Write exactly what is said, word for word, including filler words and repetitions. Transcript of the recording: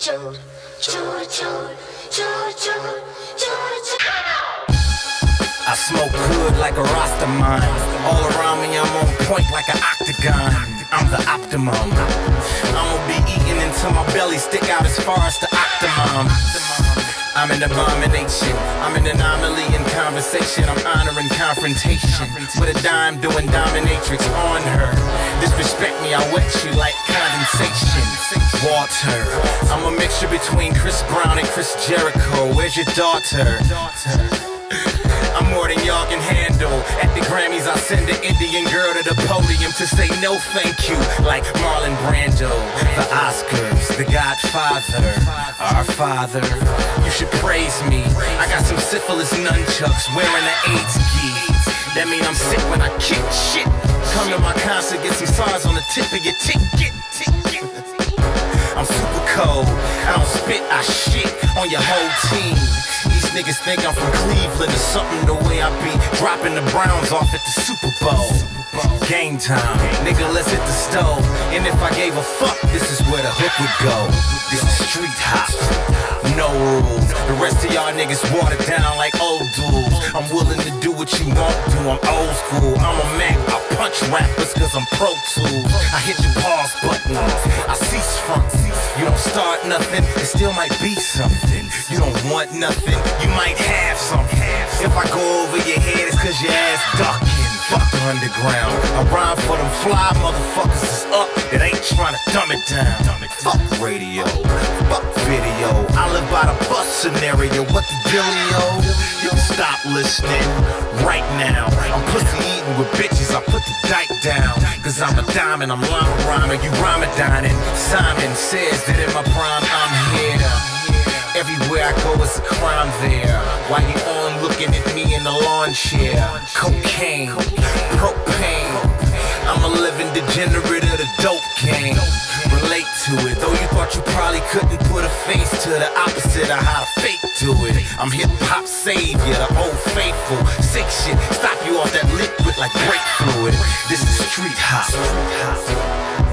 I smoke good like a Rasta mine. All around me I'm on point like an octagon. I'm the optimum. I'ma be eating until my belly stick out as far as the octomom. I'm an abomination, I'm an anomaly in conversation. I'm honoring confrontation with a dime doing dominatrix on her. Disrespect me, I'll wet you like condensation. Water, I'm a mixture between Chris Brown and Chris Jericho. Where's your daughter? I'm more than y'all can handle. At the Grammys, I send an Indian girl to the podium to say no thank you, like Marlon Brando. The Oscars, the Godfather, our Father. You should praise me. I got some syphilis nunchucks wearing an AIDS gi. That mean I'm sick when I kick shit. Come to my concert, get some SARS on the tip of your ticket. I'm super cold. I don't spit, I shit on your whole team. These niggas think I'm from Cleveland or something, the way I be dropping the Browns off at the Super Bowl. Game time, nigga, let's hit the stove. And if I gave a fuck, this is where the hook would go. This is street hop, no rules. The rest of y'all niggas watered down like old dudes. I'm willing to do what you won't do, I'm old school. I'm a Mac, I punch rappers cause I'm Pro Tools. I hit your pause button, I cease from. You don't start nothing, it still might be something. You don't want nothing, you might have something. If I go over your head, it's cause your ass ducking. Fuck the underground, I rhyme for them fly motherfuckers is up that ain't trying to dumb it down. Fuck radio, fuck video, I live by the bus scenario, what the dealio? You can stop listening right now. I'm pussy eating with bitches, I put the dyke down. Cause I'm a diamond, I'm llama rhyming, you rhymedining. Simon says that in my prime I'm here. Everywhere I go it's a crime there. While you on looking at me in the lawn chair. Cocaine, propane, I'm a living degenerate of the dope game. Relate to it, though you thought you probably couldn't put a face to the opposite of how to fake do it. I'm hip-hop savior, the old faithful. Sick shit, stop you off that liquid like brake fluid. This is street hop.